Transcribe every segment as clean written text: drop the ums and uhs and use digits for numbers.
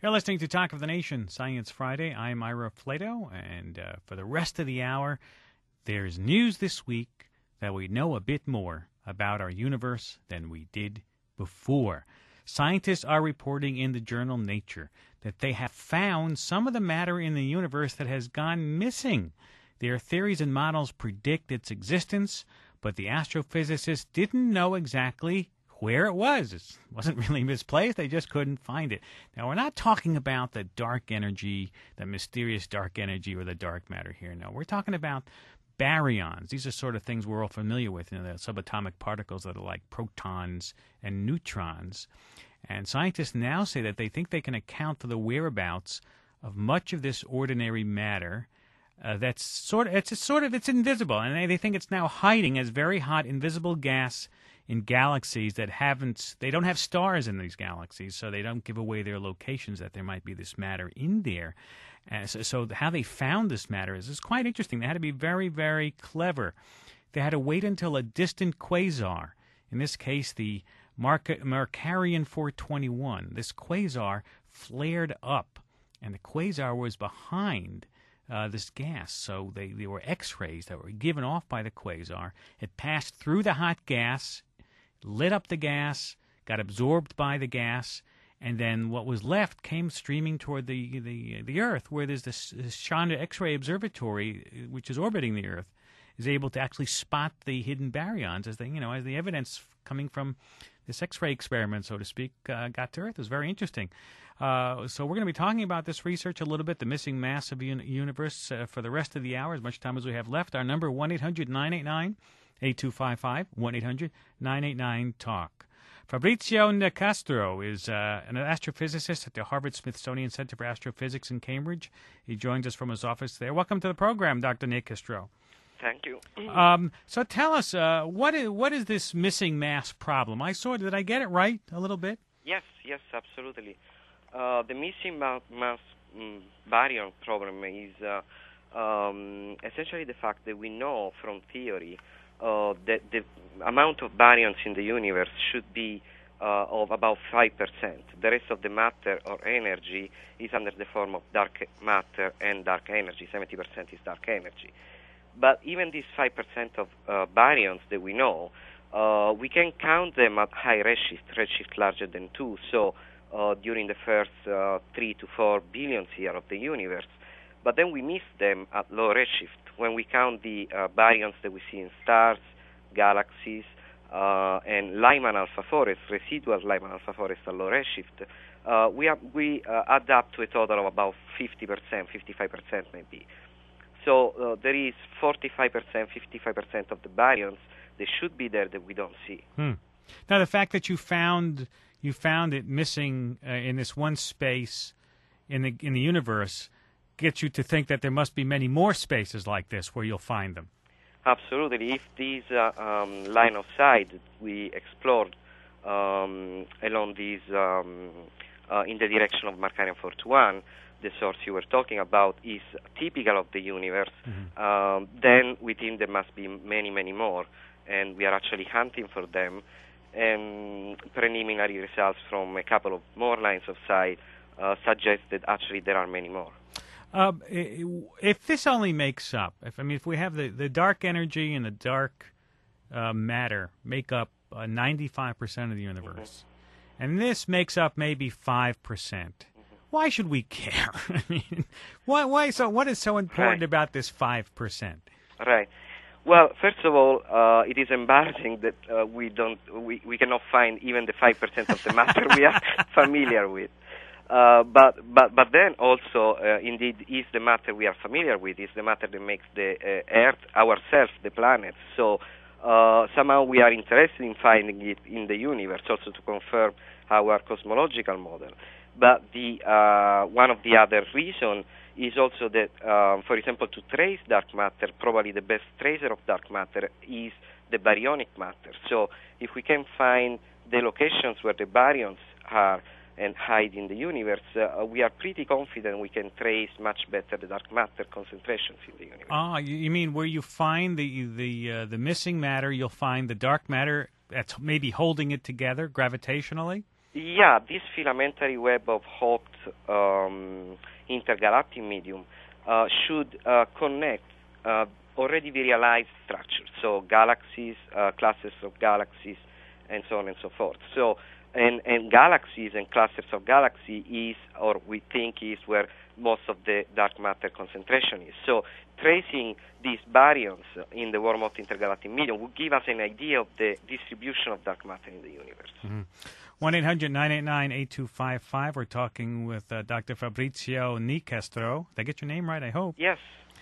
You're listening to Talk of the Nation, Science Friday. I'm Ira Flato, and for the rest of the hour, there's news this week that we know a bit more about our universe than we did before. Scientists are reporting in the journal Nature that they have found some of the matter in the universe that has gone missing. Their theories and models predict its existence, but the astrophysicists didn't know exactly where it was. It wasn't really misplaced. They just couldn't find it. Now, we're not talking about the dark energy, the mysterious dark energy or the dark matter here. No, we're talking about baryons. These are sort of things we're all familiar with, the subatomic particles that are like protons and neutrons. And scientists now say that they think they can account for the whereabouts of much of this ordinary matter it's invisible, and they think it's now hiding as very hot invisible gas in galaxies that they don't have stars in these galaxies, so they don't give away their locations that there might be this matter in there. So how they found this matter is quite interesting. They had to be very, very clever. They had to wait until a distant quasar, in this case the Markarian 421, this quasar flared up, and the quasar was behind this gas. So there were X-rays that were given off by the quasar. It passed through the hot gas, lit up the gas, got absorbed by the gas, and then what was left came streaming toward the Earth, where there's this Chandra X-ray Observatory, which is orbiting the Earth, is able to actually spot the hidden baryons as the evidence coming from this X-ray experiment, so to speak, got to Earth. It was very interesting. So we're going to be talking about this research a little bit, the missing mass of the universe, for the rest of the hour, as much time as we have left. Our number, 1-800-989-8255, 1-800-989-TALK. Fabrizio Nicastro is an astrophysicist at the Harvard-Smithsonian Center for Astrophysics in Cambridge. He joins us from his office there. Welcome to the program, Dr. Nicastro. Thank you. So tell us, what is this missing mass problem? Did I get it right a little bit? Yes, absolutely. The missing mass baryon problem is essentially the fact that we know from theory that the amount of baryons in the universe should be of about 5%. The rest of the matter or energy is under the form of dark matter and dark energy. 70% is dark energy. But even these 5% of baryons that we know, we can count them at high redshift larger than 2, so during the first 3 to 4 billion years of the universe. But then we miss them at low redshift. When we count the baryons that we see in stars, galaxies, and Lyman alpha forest, residual Lyman alpha forest at low redshift, we add up to a total of about 50%, 55% maybe. So there is 45%, 55% of the baryons that should be there that we don't see. Now, the fact that you found it missing in this one space in the universe gets you to think that there must be many more spaces like this where you'll find them. Absolutely. If this line of sight we explored along this in the direction of Markarian 421, the source you were talking about, is typical of the universe, then we think there must be many, many more, and we are actually hunting for them. And preliminary results from a couple of more lines of sight suggest that actually there are many more. If this only makes up, if we have the dark energy and the dark matter make up 95% of the universe, and this makes up maybe 5%, why should we care? Why? So what is so important about this 5%? Right. Well, first of all, it is embarrassing that we cannot find even the 5% of the matter we are familiar with. But then also, indeed, is the matter we are familiar with, is the matter that makes the Earth, ourselves, the planet. So somehow we are interested in finding it in the universe, also to confirm our cosmological model. But the one of the other reasons is also that, for example, to trace dark matter, probably the best tracer of dark matter is the baryonic matter. So if we can find the locations where the baryons are and hide in the universe, we are pretty confident we can trace much better the dark matter concentrations in the universe. Ah, you mean where you find the missing matter, you'll find the dark matter that's maybe holding it together gravitationally? Yeah, this filamentary web of hot intergalactic medium should connect already realized structures, so galaxies, clusters of galaxies, and so on and so forth. So, and galaxies and clusters of galaxy is, or we think is, where most of the dark matter concentration is. So, tracing these baryons in the warm-hot intergalactic medium would give us an idea of the distribution of dark matter in the universe. Mm-hmm. 1-800-989-8255. We're talking with Dr. Fabrizio Nicastro. Did I get your name right? I hope. Yes.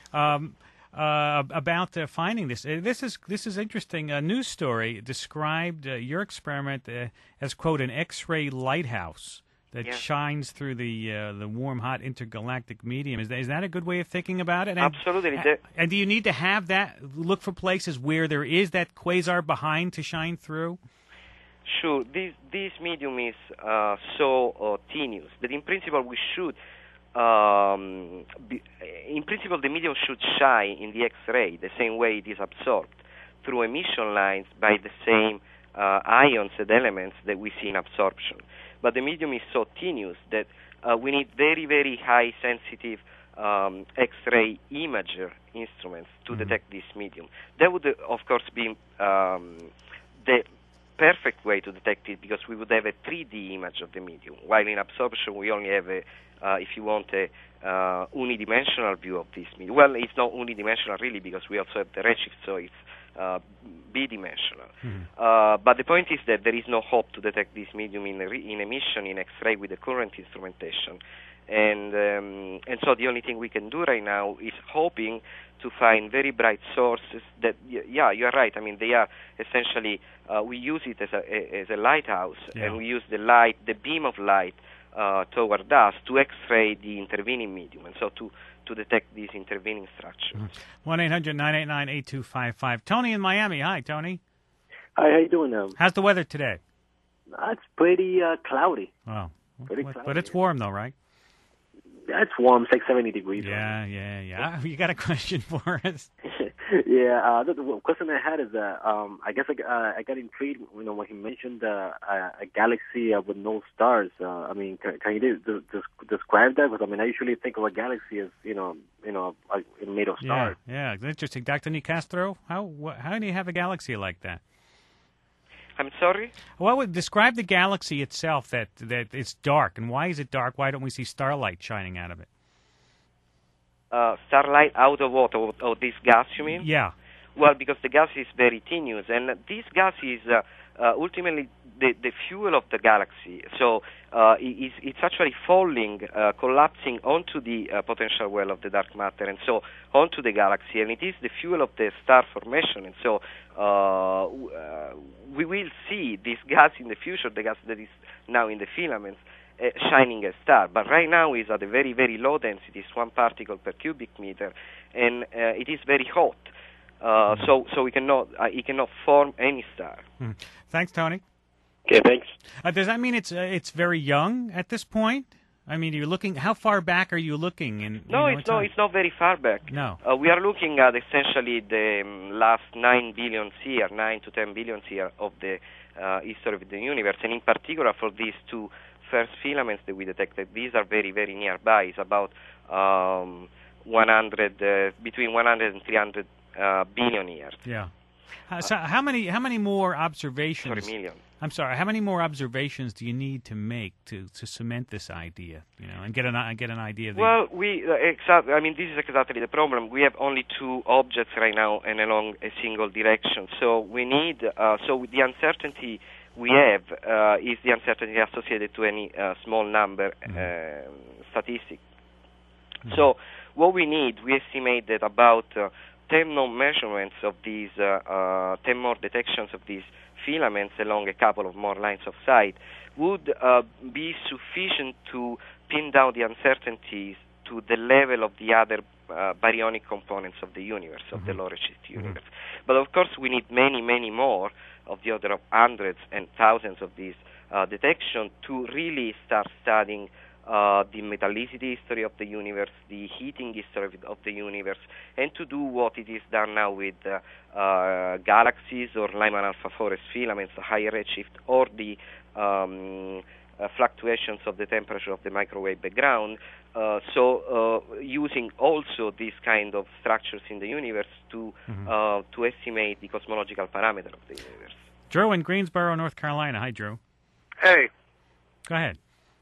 About finding this. This is interesting. A news story described your experiment as, quote, an X-ray lighthouse that shines through the warm, hot intergalactic medium. Is that a good way of thinking about it? And, absolutely. And do you need to have that, look for places where there is that quasar behind to shine through? Sure. This medium is so tenuous that in principle we should, in principle the medium should shine in the X-ray the same way it is absorbed through emission lines by the same ions and elements that we see in absorption. But the medium is so tenuous that we need very, very high sensitive X-ray imager instruments to detect this medium. That would, of course, be the perfect way to detect it, because we would have a 3D image of the medium, while in absorption we only have if you want, a unidimensional view of this medium. Well, it's not unidimensional really, because we also have the redshift, so it's bidimensional. But the point is that there is no hope to detect this medium in emission in X-ray with the current instrumentation. And so the only thing we can do right now is hoping to find very bright sources that, yeah, you're right. I mean, they are essentially, we use it as a lighthouse, and we use the light, the beam of light toward us to X-ray the intervening medium, and so to detect these intervening structures. 1-800-989-8255. Tony in Miami. Hi, Tony. Hi, how you doing now? How's the weather today? It's pretty cloudy. Oh, pretty cloudy. But it's warm, though, right? It's warm. It's like 70 degrees. Yeah. You got a question for us? Yeah. The question I had is that I guess I got intrigued, when he mentioned a galaxy with no stars. I mean, can you describe that? Because I mean, I usually think of a galaxy as made of stars. Yeah. Interesting, Dr. Nicastro. How do you have a galaxy like that? I'm sorry? Well, describe the galaxy itself, that it's dark. And why is it dark? Why don't we see starlight shining out of it? Starlight out of what? Of this gas, you mean? Yeah. Well, because the gas is very tenuous, and this gas is ultimately the fuel of the galaxy. So it's actually falling, collapsing onto the potential well of the dark matter, and so onto the galaxy, and it is the fuel of the star formation. And so we will see this gas in the future, the gas that is now in the filaments, shining a star. But right now is at a very, very low density, it's 1 particle per cubic meter, and it is very hot. So it cannot form any star. Thanks, Tony. Okay, thanks. Does that mean it's very young at this point? I mean, you're looking. How far back are you looking? It's not very far back. No. We are looking at essentially the last 9 to 10 billion years of the history of the universe, and in particular for these two first filaments that we detected. These are very, very nearby. It's about 100, between 100 and 300 billion years. Yeah. So how many more observations? Sorry, million. I'm sorry. How many more observations do you need to make to cement this idea? And get an idea of the. Well, exactly. I mean, this is exactly the problem. We have only 2 objects right now, and along a single direction. So we need. So the uncertainty we have is the uncertainty associated to any small number statistic. So what we need, we estimate that about 10 more measurements of these, 10 more detections of these filaments along a couple of more lines of sight would be sufficient to pin down the uncertainties to the level of the other baryonic components of the universe, of the low redshift universe. But of course we need many, many more, of the order of hundreds and thousands of these detections to really start studying the metallicity history of the universe, the heating history of the universe, and to do what it is done now with galaxies or Lyman alpha forest filaments, higher redshift, or the fluctuations of the temperature of the microwave background. So using also these kind of structures in the universe to estimate the cosmological parameter of the universe. Drew in Greensboro, North Carolina. Hi, Drew. Hey. Go ahead.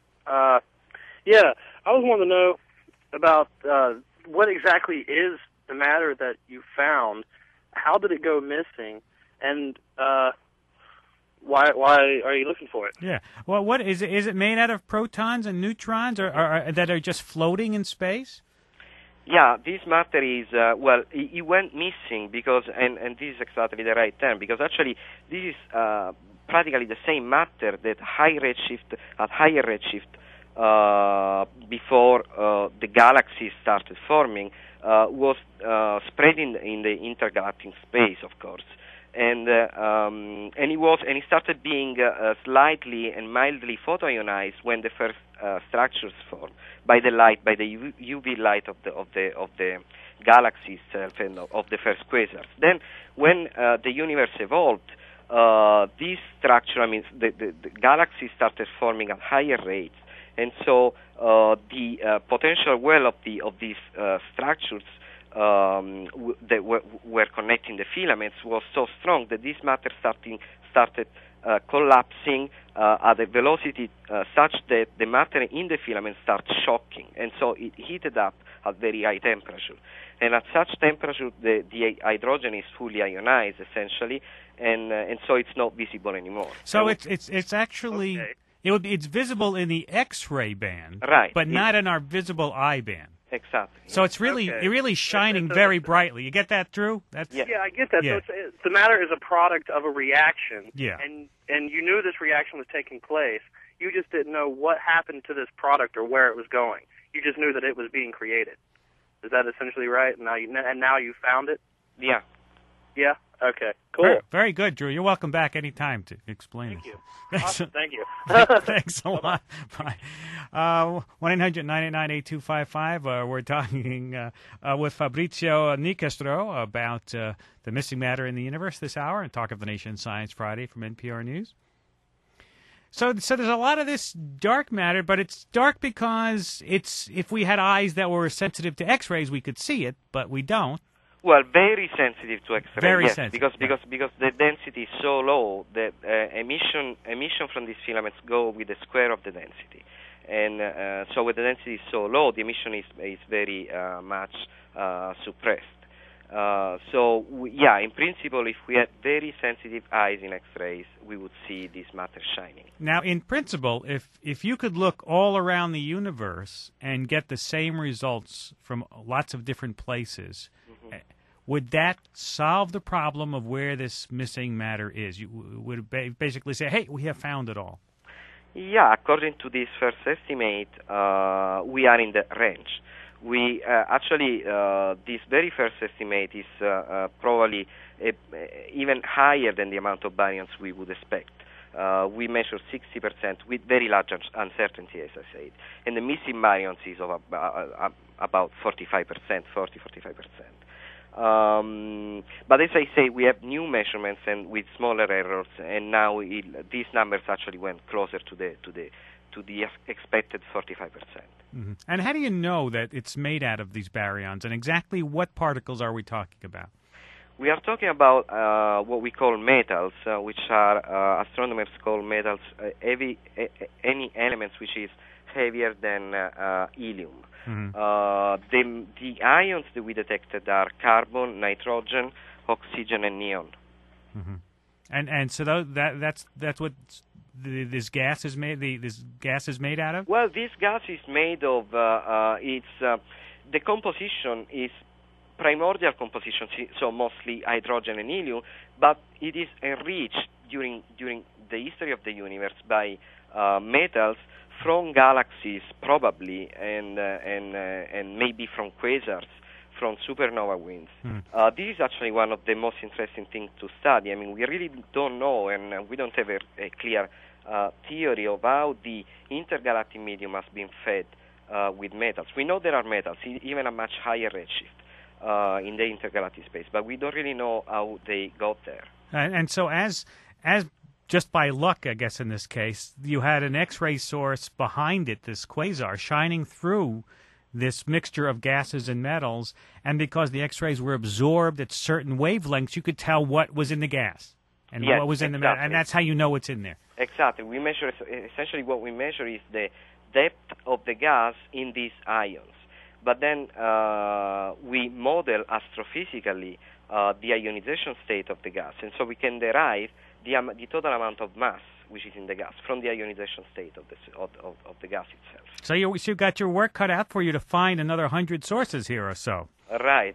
Yeah, I was wanting to know about what exactly is the matter that you found. How did it go missing? And why are you looking for it? Yeah. Well, what is it? Is it made out of protons and neutrons, or that are just floating in space? Yeah, this matter is it went missing because, and this is exactly the right term, because actually this is practically the same matter that at higher redshift before the galaxies started forming was spreading in the intergalactic space, of course. And it started being slightly and mildly photoionized when the first structures formed by the UV light of the galaxy itself and of the first quasars. Then, when the universe evolved, this structure, the galaxies started forming at higher rates, and so the potential well of these structures that were connecting the filaments was so strong that this matter started collapsing at a velocity such that the matter in the filament started shocking, and so it heated up at very high temperature. And at such temperature, the hydrogen is fully ionized, essentially, and so it's not visible anymore. So it's actually it's visible in the X-ray band, right? But not in our visible I band. Exactly. So it's really shining very brightly. You get that, Drew? Yeah, I get that. Yeah. So the matter is a product of a reaction. Yeah. And you knew this reaction was taking place. You just didn't know what happened to this product or where it was going. You just knew that it was being created. Is that essentially right? And now you found it? Yeah. Yeah? Okay. Cool. Very good, Drew. You're welcome back anytime to explain. Thank you. Awesome. Thank you. Thanks a lot. Bye. 1-800-989-8255. We're talking with Fabrizio Nicastro about the missing matter in the universe this hour and Talk of the Nation Science Friday from NPR News. So there's a lot of this dark matter, but it's dark because if we had eyes that were sensitive to X-rays, we could see it, but we don't. Well, very sensitive to X-ray. Very yes, sensitive. Because the density is so low that emission from these filaments go with the square of the density, and so when the density is so low, the emission is very much suppressed. In principle, if we had very sensitive eyes in X-rays, we would see this matter shining. Now, in principle, if you could look all around the universe and get the same results from lots of different places, would that solve the problem of where this missing matter is? You would basically say, hey, we have found it all. Yeah, according to this first estimate, we are in the range. We this very first estimate is probably even higher than the amount of baryons we would expect. We measure 60% with very large uncertainty, as I said, and the missing baryons is of about 45%, 40-45%. But as I say, we have new measurements and with smaller errors, and now these numbers actually went closer to the expected 45%. Mm-hmm. And how do you know that it's made out of these baryons, and exactly what particles are we talking about? We are talking about what we call metals, which are astronomers call metals any elements which is heavier than helium. Mm-hmm. The ions that we detected are carbon, nitrogen, oxygen, and neon. Mm-hmm. And so that's what this gas is made. This gas is made out of. Well, this gas is made of. The composition is primordial composition, so mostly hydrogen and helium, but it is enriched during the history of the universe by metals from galaxies, probably, and maybe from quasars, from supernova winds. This is actually one of the most interesting things to study. I mean, we really don't know, and we don't have a clear theory of how the intergalactic medium has been fed with metals. We know there are metals, even a much higher redshift in the intergalactic space, but we don't really know how they got there. And so as just by luck, I guess in this case, you had an X-ray source behind it, this quasar, shining through this mixture of gases and metals, and because the X-rays were absorbed at certain wavelengths, you could tell what was in the gas and Yes, what was in the metal, and that's how you know what's in there. Exactly. We measure, essentially what we measure is the depth of the gas in these ions. But then we model astrophysically the ionization state of the gas, and so we can derive the total amount of mass which is in the gas from the ionization state of the gas itself. So you got your work cut out for you to find another 100 sources here or so. Right.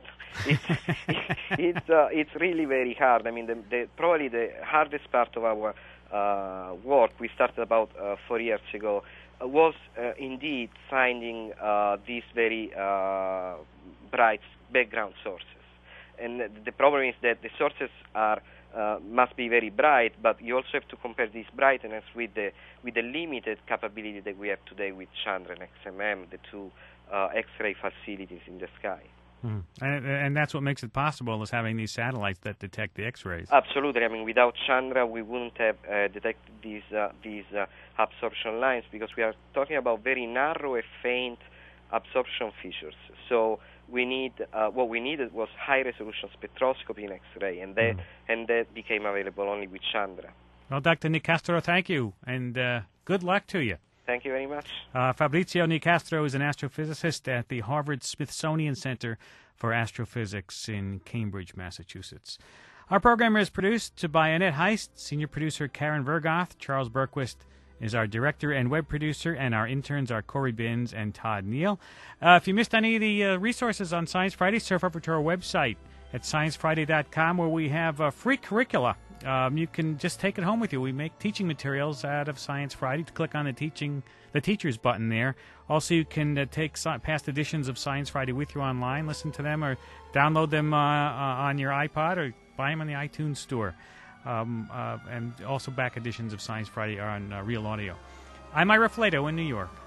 It's really very hard. I mean, probably the hardest part of our work, we started about 4 years ago, was indeed finding these very bright background sources. And the problem is that the sources must be very bright, but you also have to compare this brightness with the limited capability that we have today with Chandra and XMM, the two X-ray facilities in the sky. Mm. And that's what makes it possible, is having these satellites that detect the X-rays. Absolutely. I mean, without Chandra, we wouldn't have detected these absorption lines, because we are talking about very narrow and faint absorption features. So what we needed was high-resolution spectroscopy in X-ray, and that became available only with Chandra. Well, Dr. Nicastro, thank you, and good luck to you. Thank you very much. Fabrizio Nicastro is an astrophysicist at the Harvard-Smithsonian Center for Astrophysics in Cambridge, Massachusetts. Our program is produced by Annette Heist, senior producer Karen Vergoth. Charles Berquist is our director and web producer, and our interns are Corey Binns and Todd Neal. If you missed any of the resources on Science Friday, surf over to our website at sciencefriday.com, where we have free curricula. You can just take it home with you. We make teaching materials out of Science Friday. Click on the teachers button there. Also, you can take past editions of Science Friday with you online, listen to them, or download them on your iPod, or buy them on the iTunes store. And also back editions of Science Friday are on Real Audio. I'm Ira Flato in New York.